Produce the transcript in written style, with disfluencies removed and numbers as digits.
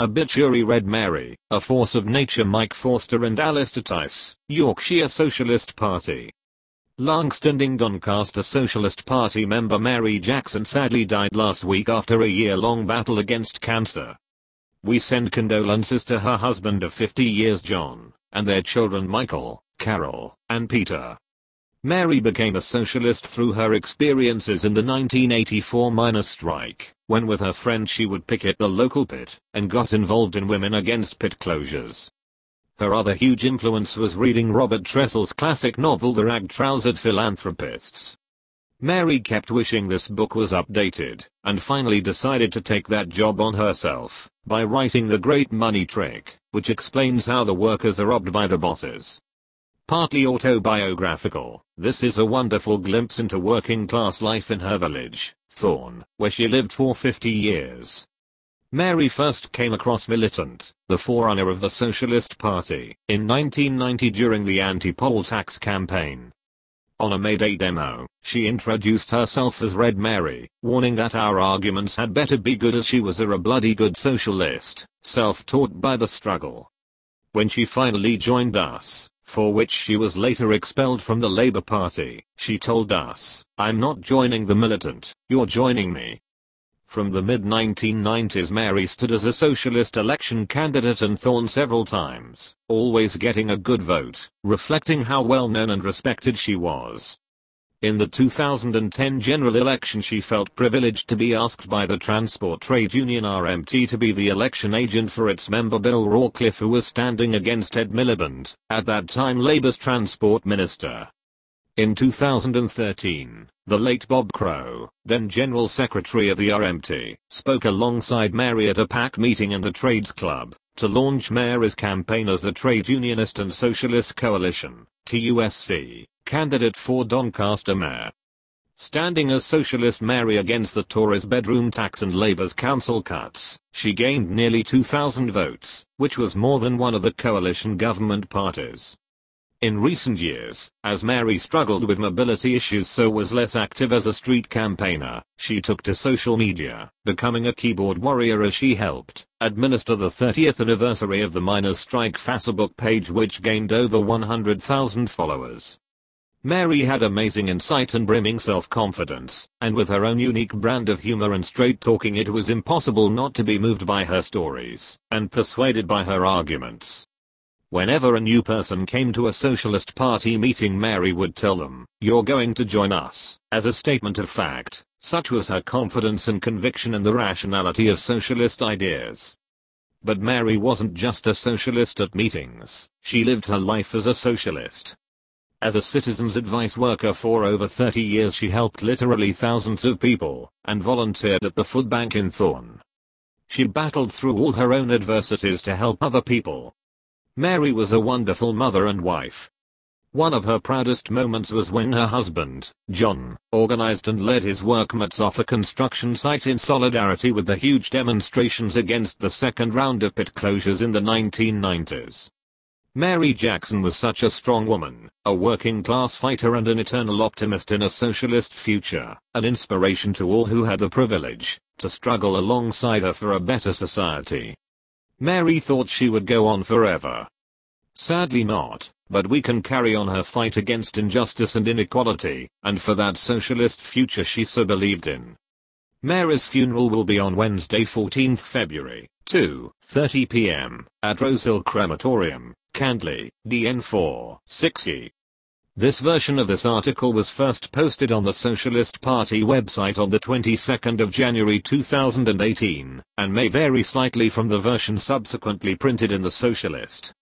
Obituary: Red Mary, A Force of Nature. Mike Forster and Alistair Tice, Yorkshire Socialist Party. Long-standing Doncaster Socialist Party member Mary Jackson sadly died last week after a year-long battle against cancer. We send condolences to her husband of 50 years John, and their children Michael, Carol, and Peter. Mary became a socialist through her experiences in the 1984 miners' strike, when with her friends she would picket the local pit, and got involved in Women Against Pit Closures. Her other huge influence was reading Robert Tressel's classic novel The Rag-Trousered Philanthropists. Mary kept wishing this book was updated, and finally decided to take that job on herself, by writing The Great Money Trick, which explains how the workers are robbed by the bosses. Partly autobiographical, this is a wonderful glimpse into working class life in her village, Thorne, where she lived for 50 years. Mary first came across Militant, the forerunner of the Socialist Party, in 1990 during the anti-poll tax campaign. On a May Day demo, she introduced herself as Red Mary, warning that our arguments had better be good as she was a bloody good socialist, self-taught by the struggle. When she finally joined us, for which she was later expelled from the Labour Party, she told us, "I'm not joining the Militant, you're joining me." From the mid-1990s Mary stood as a socialist election candidate in Thorne several times, always getting a good vote, reflecting how well known and respected she was. In the 2010 general election she felt privileged to be asked by the transport trade union RMT to be the election agent for its member Bill Rawcliffe, who was standing against Ed Miliband, at that time Labour's transport minister. In 2013, the late Bob Crow, then General Secretary of the RMT, spoke alongside Mary at a PAC meeting in the Trades Club, to launch Mary's campaign as the Trade Unionist and Socialist Coalition, TUSC, candidate for Doncaster Mayor. Standing as Socialist Mary against the Tories' bedroom tax and Labour's council cuts, she gained nearly 2,000 votes, which was more than one of the coalition government parties. In recent years, as Mary struggled with mobility issues so was less active as a street campaigner, she took to social media, becoming a keyboard warrior as she helped administer the 30th anniversary of the miners' strike Facebook page, which gained over 100,000 followers. Mary had amazing insight and brimming self-confidence, and with her own unique brand of humor and straight talking it was impossible not to be moved by her stories, and persuaded by her arguments. Whenever a new person came to a Socialist Party meeting Mary would tell them, "You're going to join us," as a statement of fact. Such was her confidence and conviction in the rationality of socialist ideas. But Mary wasn't just a socialist at meetings, she lived her life as a socialist. As a citizens' advice worker for over 30 years she helped literally thousands of people, and volunteered at the food bank in Thorne. She battled through all her own adversities to help other people. Mary was a wonderful mother and wife. One of her proudest moments was when her husband, John, organized and led his workmates off a construction site in solidarity with the huge demonstrations against the second round of pit closures in the 1990s. Mary Jackson was such a strong woman, a working class fighter and an eternal optimist in a socialist future, an inspiration to all who had the privilege to struggle alongside her for a better society. Mary thought she would go on forever. Sadly not, but we can carry on her fight against injustice and inequality, and for that socialist future she so believed in. Mary's funeral will be on Wednesday 14th February, 2:30 p.m., at Rosehill Crematorium, Candley, DN4, 6E. This version of this article was first posted on the Socialist Party website on the 22nd of January 2018, and may vary slightly from the version subsequently printed in the Socialist.